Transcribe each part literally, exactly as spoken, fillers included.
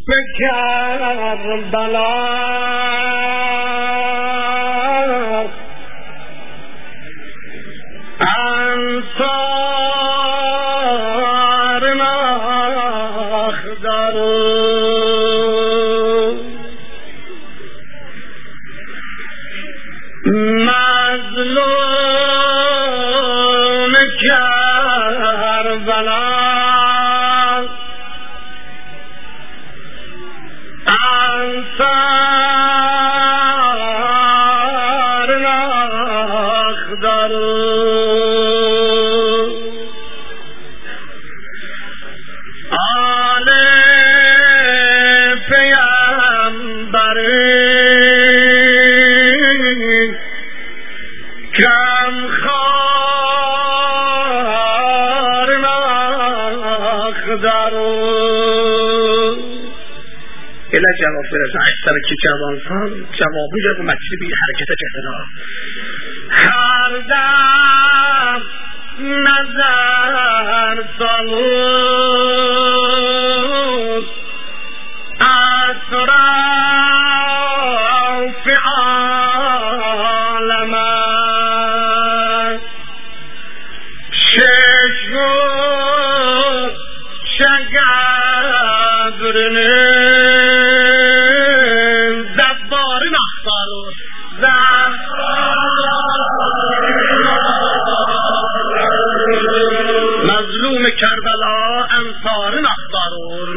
به کربلا انصار مخدر مظلوم کربلا انصار مخدر آل پیامبر کم خار مخدر الا جواب برسه اکثر که جوان سان جوابی جا به مطلبی حرکت جهدنا هر دم نظر سالوس اطراف عالمت ششم شگرنه مظلوم کربلا انصار مخبرور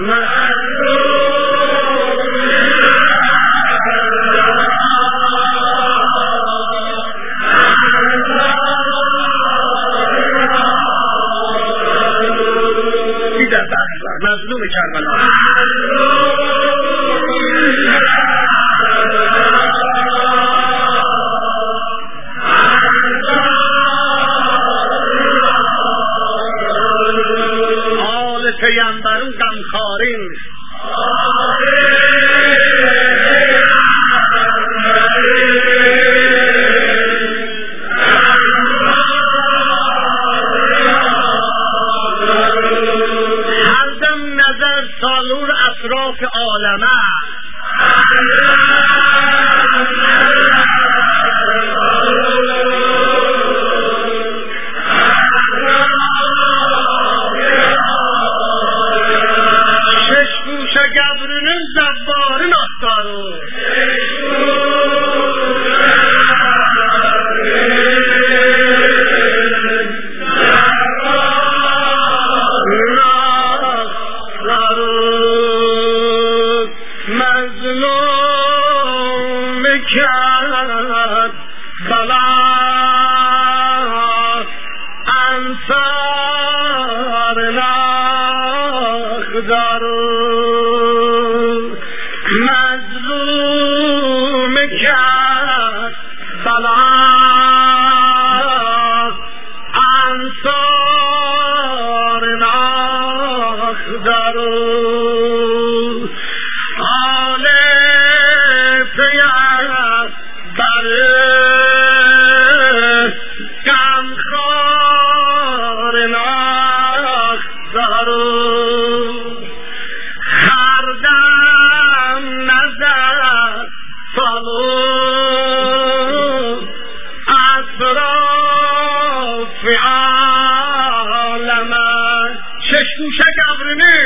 مظلوم کربلا پیامبرون غمخوارین هر دم نظر سالور اطراف عالمه گبرونن زبارن اختارو مظلوم کرد بلا انصار نخدارو مظلوم کرد بلا انصار نخدر آل پیامبر غمخوار نخدر هر دم نظر سالو اطراف عالمه ششگوشه گبرنه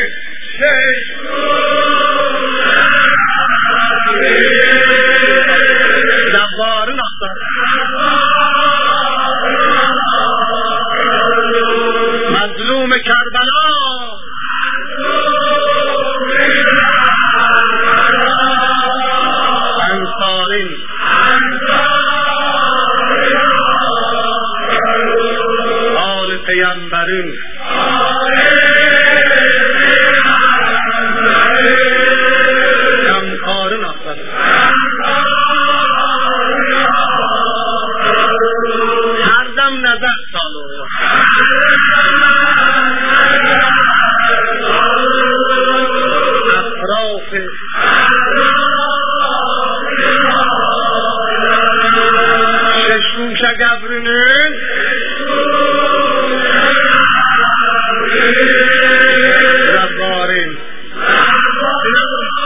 دبار نختار مظلوم کربلا انصارین آل پیامبرین غمخوارین اختر هر دم نظر سالو اطراف ششگوشه گبرنه زبارین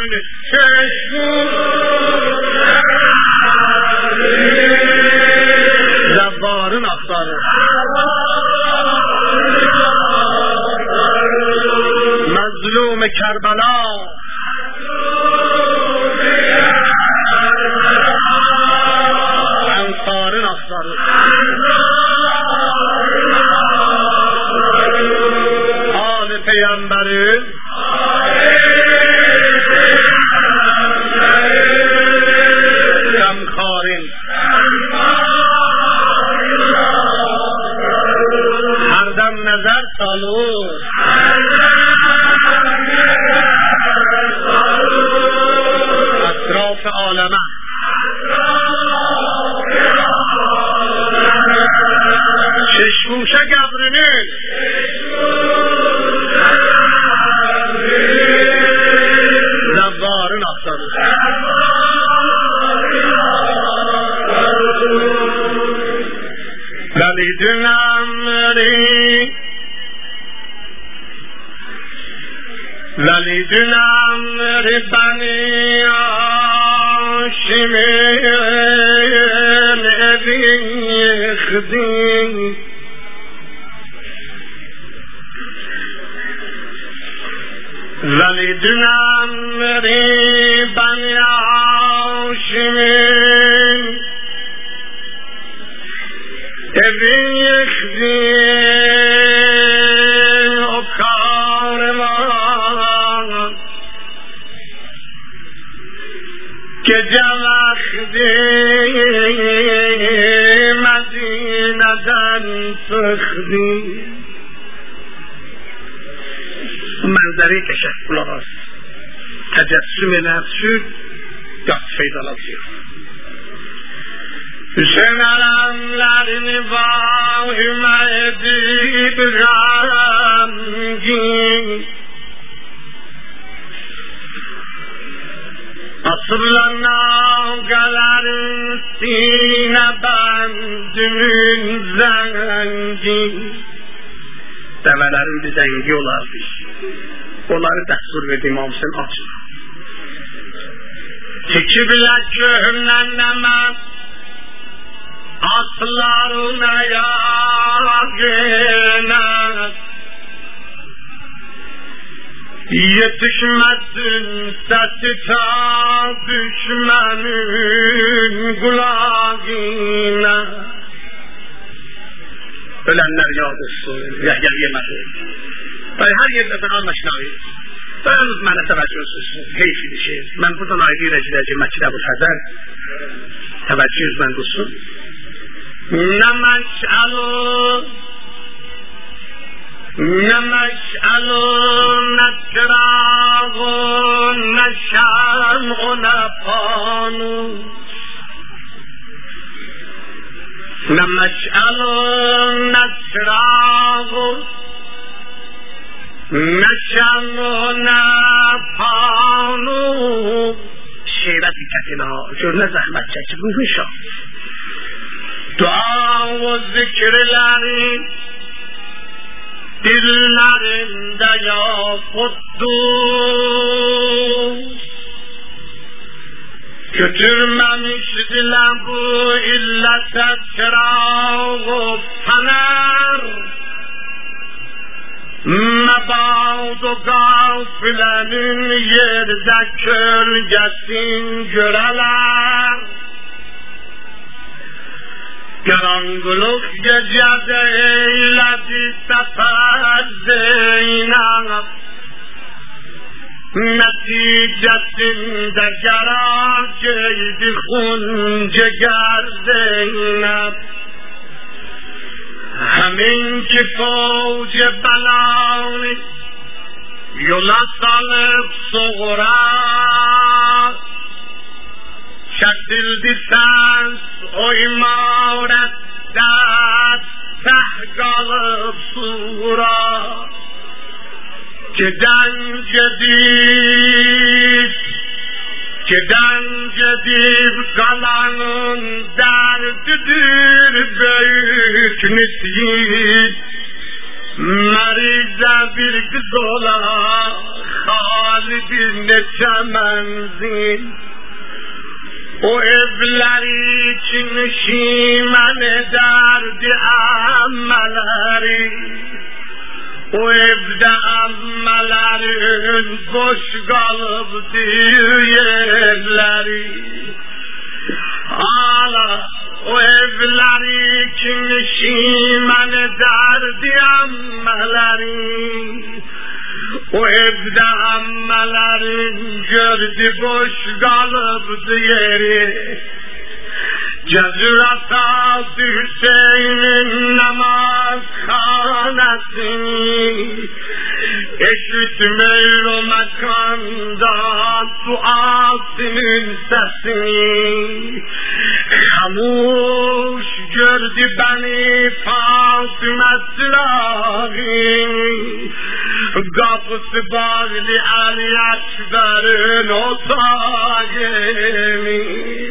گبرونه چشمون زبارون آفتاره مظلوم کربلا انصارون آفتاره آل پیامبر غمخوارین هر دم نظر سالو اطراف عالمه چشموشه گبرونه زبارون آفتاره ولی دونم ری ولی دونم ری بنی آشم نبی خدی ولی دونم ری بنی آشم نبی خدی افکار ما که جمع خدی مدینه دن سخدی منظره تشکل است تجسم نفس شد دست فیضالات زیاد شنرم لرنی وای مهدی بغمگی اصلنا گلرن سینه بندمین زنگی devələrin bir zəngi olardı. Onları dəstur verdi İmam Hüseyin açın. Çekiblər köhnənləmə atlarına yağına yetişməsin səsi ta düşmənin qulağına. Ölenler yad olsun, Yahya yeməsin. Bəli, hər yerdə falan məşnavi. Bəyəniz mənə təvəccühsüzsün, heyf idişir. Mən buradan ayrı irəciləcək Məktəb-ı Fəzəl. Təvəccühüz mən dursun. Nə məş'alu, nə məş'alu, nə çırağu, nə şam'u, nə panu. نه مشعل و نه چراغ نه شمع و نه پانو شیرتی کتینا جرن زحمت چک روحشا دعا و ذکر لری دل لرنده یا قدوس götürmemiş dilen bu illete çırağ o fener mebağd o gaflenin yerde kölgesin göreler karanlık gecede eyledi sefer Zeynep neticesinde geraceydi hunceger Zeynep hemin ki fauc belanı yola salıp soğura çekildi sens o imarette sehgalıp sura Keden cedid, keden cedid kalanın derdidir büyük nisiyet. مریضه bir kız ola Halid'in ne çemenzin o evleri için şimen ederdi ammeleri o evde ammelerin boş kalıp yerleri hala o evleri kim şimen ederdi ammeleri o evde ammelerin gördü boş kalıptı yeri Cezrata Hüseyin'in namazhanesini eşitmeyi o mekanda duasının sesini Hamuş gördü beni Fatıma silahini kapısı bağlı Ali Ekber'in otağını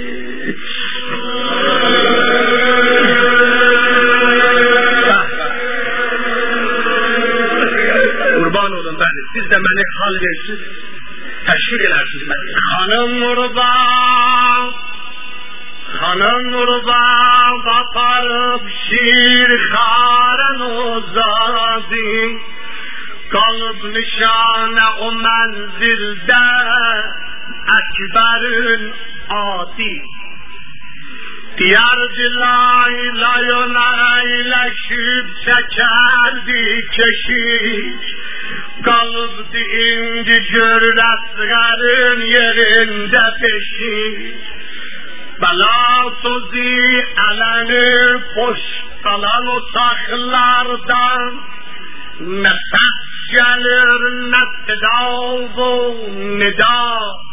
Kurban olun ben, siz de beni hal versiniz, teşvik edersiniz beni. Hanım Nurban, Hanım Nurban, bakarıp şiir haren uzadı, kalıp nişane o menzilde, Ekber'in adi. Diyardı laylayona eyleşip çekerdi keşiş Kalıbdı indi cürretlerin yerinde peşiş Bela tozi eleni boş kalan otaklardan Ne ses gelir ne tedavu nida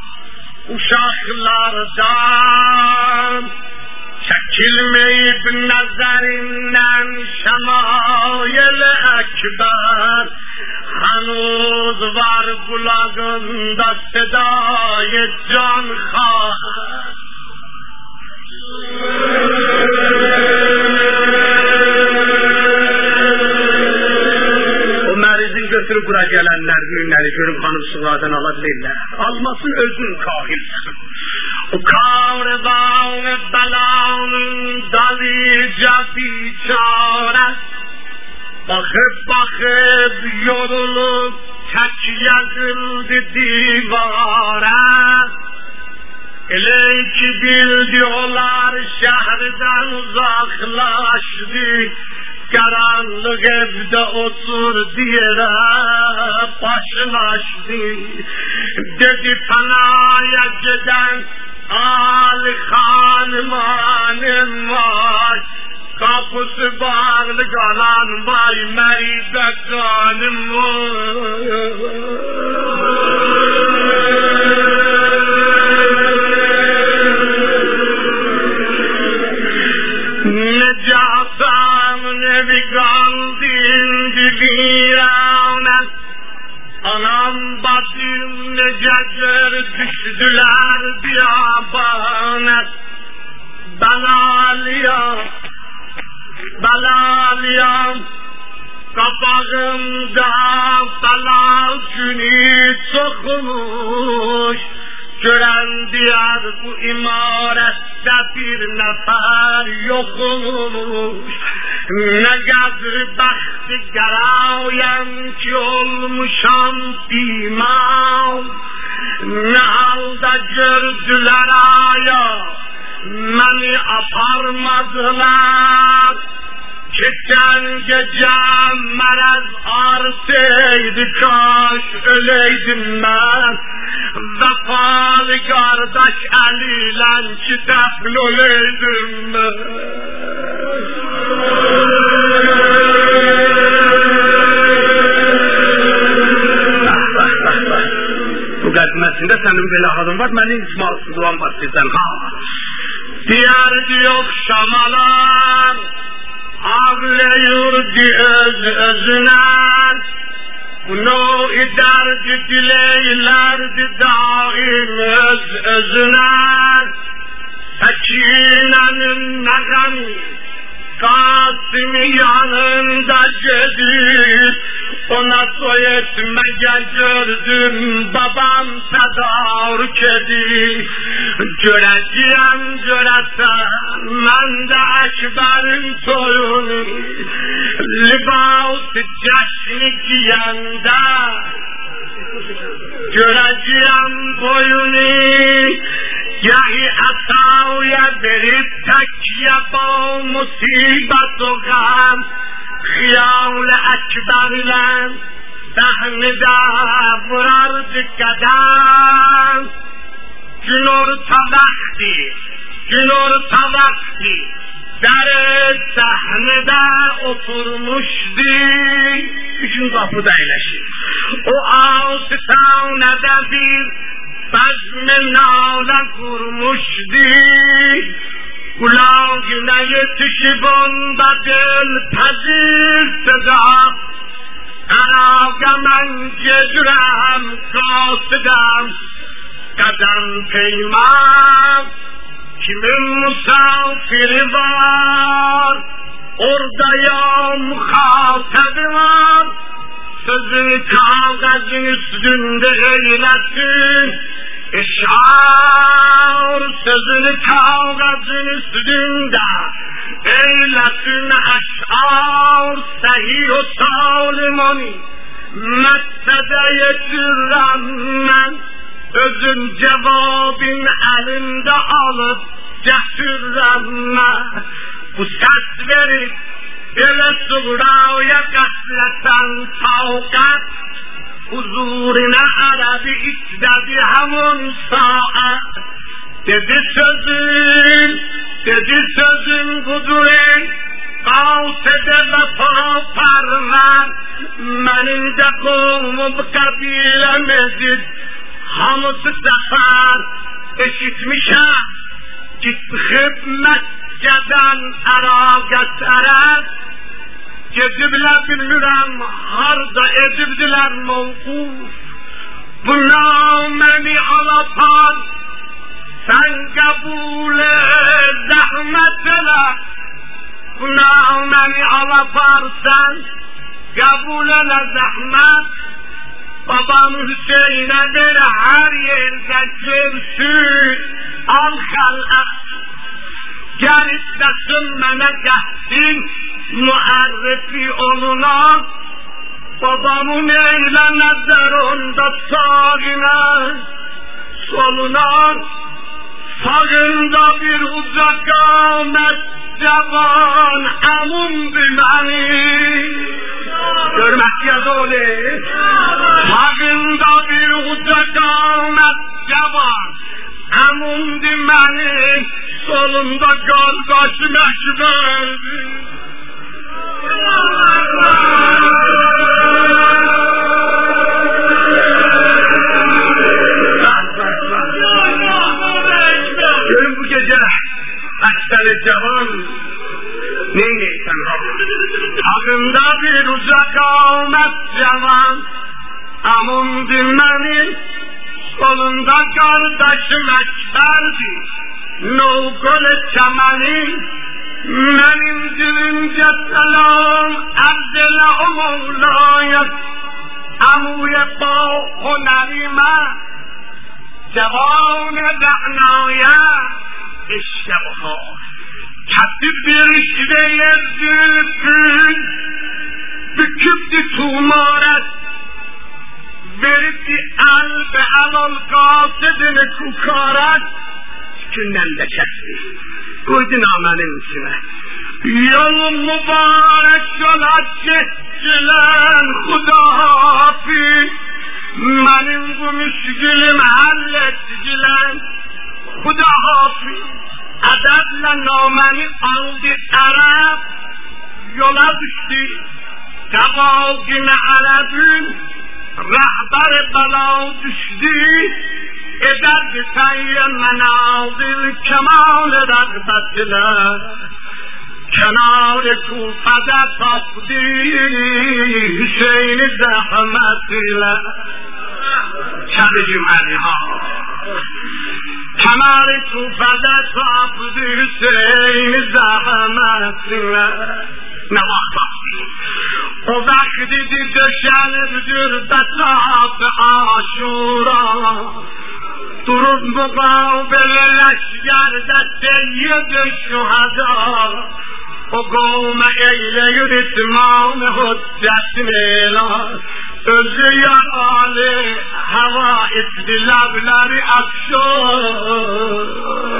uşaklardan Çekilmeyip nazarinden şemail ekber Hanuz var kulağında sedayı can khar O merizin götürüp bura gelenler günleri görüp hanım sulardan alabilirler Almasın özün kahilsin O kavredan belanın dalıca biçare Bakıp bakıp yorulup tek yakıldı divara Ele ki bildiyorlar şehirden uzaklaştı Karanlık evde otur diyere başını açtı Dedi panaya giden Ali hanımanım var Kapısı bağlı kalan vay merize kanım var Necatam nevi kaldın dibirane Anam bacım necekler düştüler biyabane Belaliyam, belaliyam Kapağımda belal günü sokmuş Gören diyar bu imarette bir nefer yokmuş Ne kadar bahtı garayem ki olmuşam imam Ne halda gördüler aya Beni aparmadılar Geçen gece merez arsaydı kaş öleydim ben Vefalı kardeş eliyle kitaplı öleydim ben Bu gazmesinde senin böyle halin var, benim ismalsızlığım var sizden ha Diyardı yok şamalar Ağlayırdı öz özüne Bunu iderdi dileylerdi daim öz özüne Sekinenin negami Gaz Kasım'ı yanında gedib ona soyetmeye gördüm babam tədarük edib görəcəyəm görəsən mən də Əkbərin toyunu libas cəşni giyəndə görəcəyəm boyunu گهی عطاویت برید تکیه با مصیبت و غم خیال اکبرلن دهن دورد قدم جنور تا وقتی جنور تا وقتی در صحنه در oturmuşdu üçün kapıda eyleşir o ağustos'ta da bir بزم ناله kurmuşdu kulağına yetişibon da del pazirtda araga men gedirem kasıdam kadem peymam kimin musafiri var orada ya muhatabı var sözünü kağıdın üstünde eylesin İşar sözünü kağıdın üstünde eylesin eşar sahih o salimoni mettede yetirem ben özüm cevabın elinde alıp getirem ben bu ses verip ele suğraya katleten tavkat huzuruna arabi istedi hamun saat dedi sözün dedi sözün kudurin kavsede vefa parman menin de kovmum kabilemezid hamısı sefer eşitmişem git hizmet geden aragat arat gedibler bilmirəm harda edibdiler mevkuf bu nameni alapar sen kabul zahmetele bu nameni alaparsan kabul ele zahmet babam Hüseyin'e bir her yerde görsün al halak gel istesin mene gelsin muarrifi olunan babamın eylemezler onda sağına solunan sağında bir uzak kâmet cevan amun bimani görmek yazılı sağında bir uzak kâmet cevan amun bimani solunda kardeşim Ekber'di görün bu gece Ekber-i Cevan neyneysen ağında bir uzak Ahmet Cevan amun dinmeni solunda kardeşim Ekber'di Nogol çamani menim dilimce selam Abdela o Mevla'ya amuye ba hunarime cevan dعنایا işte bu katip bir işveye zülfün büküptü tumaret veripti el be elal kasidini kukaret günden de kesti koydu namenin içine yol mübarek yola çektilen Huda hafiz benim bu müşkülüm hallettiler Huda hafiz adadla nameni aldı Arap yola düştü Kaval güne Arap'ın rahber bala düştü ederdi sayyen menaldı kemal rağbetiler kenar-ı Kufa'da tapdı Hüseyin-i zahmetiyle Çadıcım Aliha kenar-ı Kufa'da tapdı Hüseyin-i zahmetiyle نواختی و وقتی دید شلبدر بطاف آشورا درود مقابل لشگر در سید شهدا و قوم ایله اتمام حجت میلاد özü yaralı hava ettilerleri akşam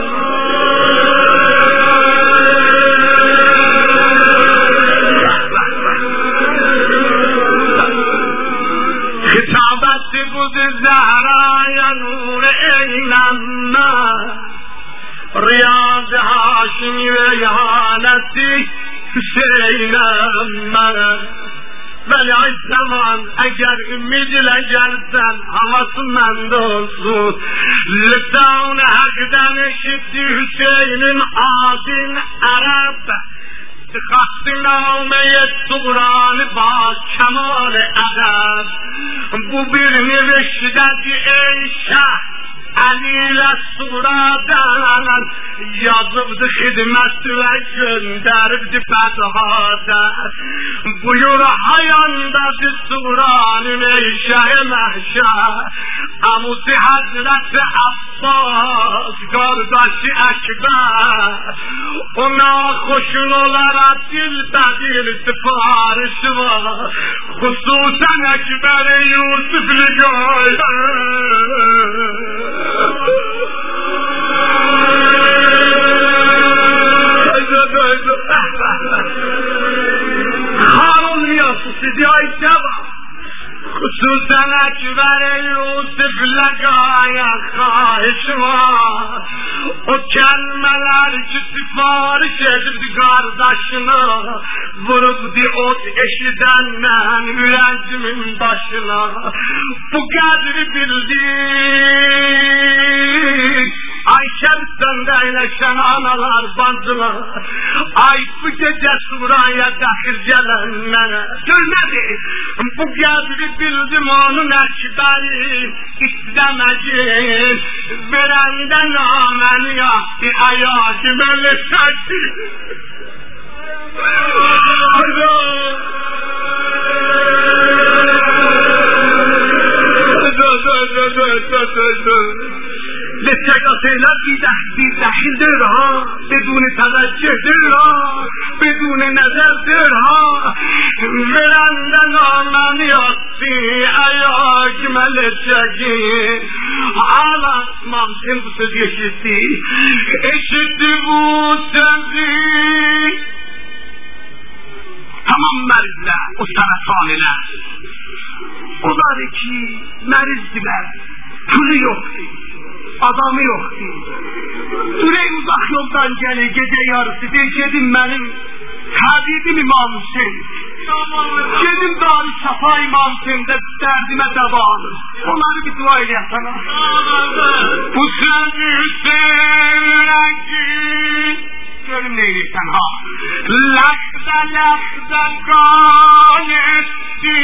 hitabeti bu Zehra'ya nur eylemme Riyad-ı Haşimi ve ihaneti Hüseyin'emme Veli zaman eğer ümidile gelsen havasından dolsun Lisan-ı hak'dan eşitti Hüseyin'in adin Arap Kastı nâme-i Tuğran-ı ba kemal-i edeb Bu bir neveşteki ey şah Ali'yle suradan yazıbdı hizmet ve gönderdi fethada Buyur hayandadır suranın ey şah-ı mehşah Amusi Hazreti Abbas kardeşi Ekber Ona koşun olarak dilbedir siparişi var Hususen Ekber-i Yusuf'li Harun Yusuf Ayşe var Hususen Ekber Yusuf'la gaya kahiş var O kelimeler ki sipariş edildi kardeşine Vurupdu ot eşidenden yüreğimin başına Bu kadri bildik Ayşe sendeyleşen analar bandılar Ay bu gece suraya dahil gelenlere Söylemedi Bu kadri bildim onun ekberi İstemedi Verenden ameni yaptı Ayağım öyle şaştı لسکاتینا بی دخیل در ها بدون توجه در ها بدون نظر در ها برندن آمن یاستی ایاک ملچگی حالا ممکن بود یشتی اشتی بود سندی tamam mərizlər, o sərətanilər onlar ki mərizdilər pulu yoxdur adamı yoxdur sürey uzaq yoldan gəlir gecə yarısı deyir gedim mənim Habibim İmam Hüseyin gedim Dar-ı Şafa İmam Hüseyin'de dərdimə dəva alır onları bir dua eləyəm sana bu sözü Hüseyin'e ki görüm neyleysen ha Lakda lakda kan etti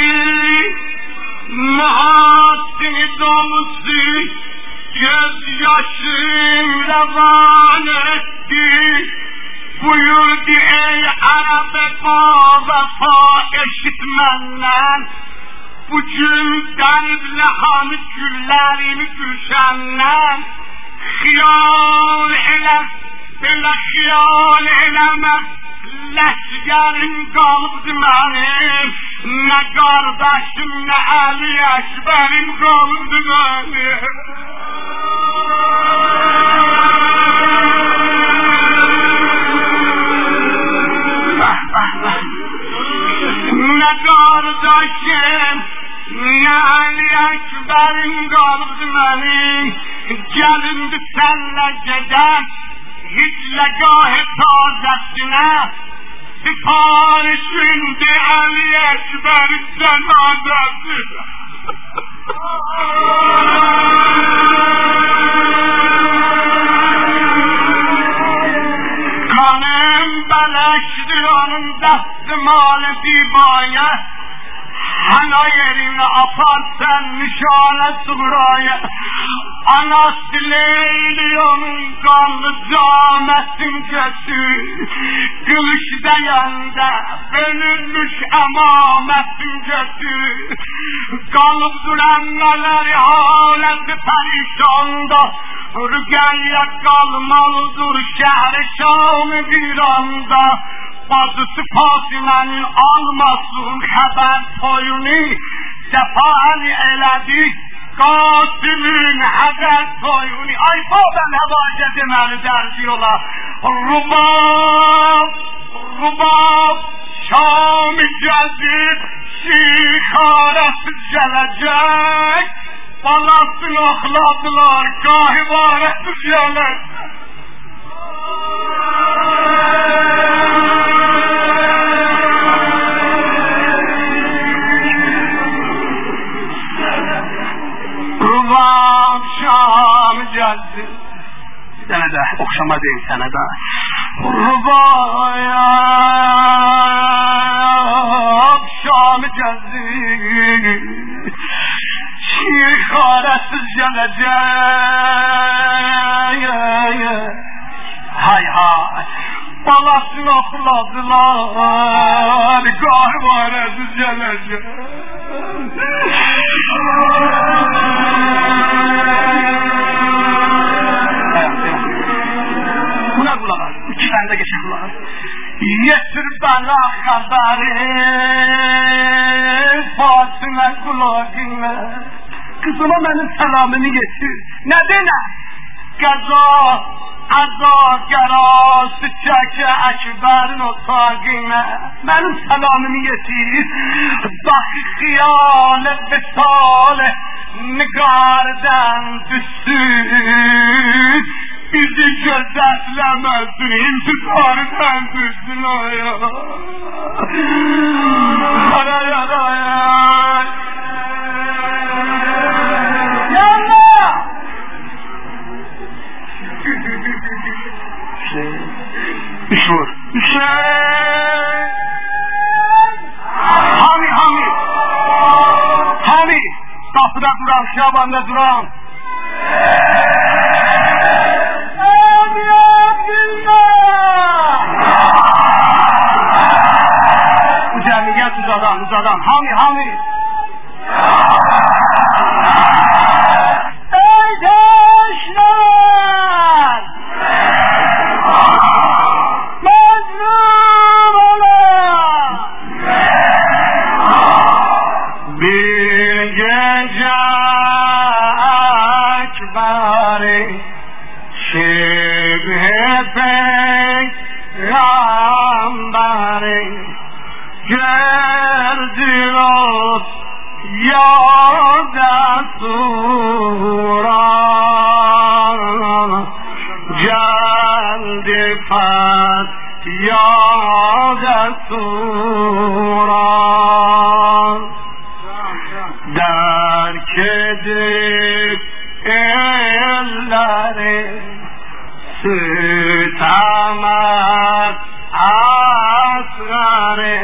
Muhassini domuzu göz yaşım revan etti Buyurdu ey Arab vefa eşitmenden Bugün derble hamid güllerimi gülşenden Xiyal ele Belə xiyal eləmə Ləhcərin qalıbdı mənim Nə qardaşım, nə Əli Əkbərin qalıbdı mənim Nə qardaşım, nə Əli Əkbərin qalıbdı mənim Gəlindi sənlə gedək Hiç legah tazesine siparişinde Ali Ekber cenazesi kanım beleşti onun destemalı dibaya Hana yerine aparsan nişane suğraya Anası Leyliyon'un kanlı cametin kesi Kılıç deyende تمامت جسی قلب زلنleri حالت پریشاندا رگل قلمالdır şehre şam bir anda bazı sıfatının almasın haber toyunu sefali eledi Qasimin həzər toyunu ay baban həvacə deməli dərdiyorlar Rubab Rubab Şam-ı gəzib şixarəsi gələcək balasını oxladılar qahivarəsi gələk Rubab Şam gəldi Sənə də oxşama deyil sənə də Rubab Şam gəldi Şixarəsiz gələcək Hay hay balasını oxladılar qahivarəsiz gələcək Buna kulak al, iki tane de geçe kulak al. Yetir bana haberi, Fatıma kulağına. Kızıma benim selamını getir. Ne dene? Gaza, aza, garası, çeke, ekberin otağına. Benim selamını getir. Bakı hıyale, vesale, nigardan düşsün. Bizi gözetlemezsin, intihardan düşsün aya. Aray aray aray. Yanma! Şey, iş var. Şey! Hami, Hami! Hami! Kapıda duran, Şaban'da duran. Cemiyet uzadan uzadan Hami Hami Ey gençler Mazlum olan Bir gece ekberi Şibhe peygamberi Geldiler ya Resul'a Geldi fat ya Resul'a Derk edip elleri Sütamat asgari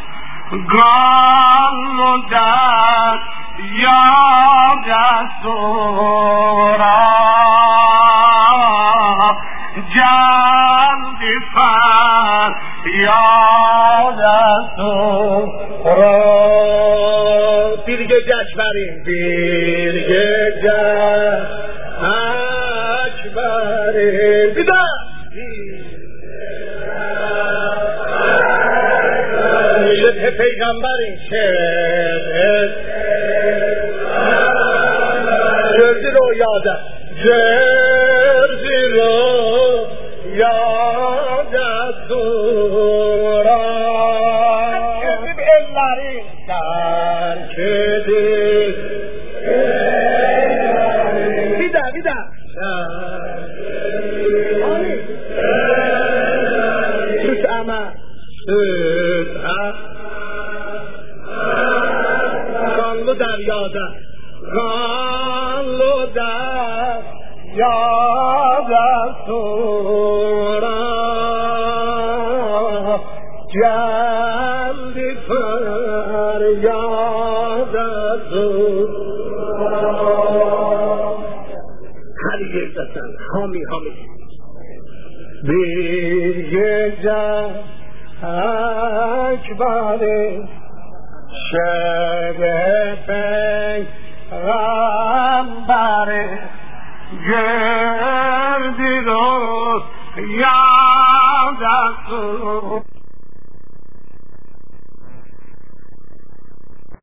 Galludat ya Resul'a Geldi fat ya Resul'a Bir gece ekberim Bir gece ekberim Bir daha Şebhe peygamberin şebhe Gördür o yada Gördür o yada dura Terk edip elleri Terk edip elleri Bir daha bir daha Süt ama Süt ama Kanlı deryada Kanlı deryada sonra Geldi feryada sonra Hadi girde sen Hami Hami Bir gece ekberi شده پیغمبر گردی رو یاد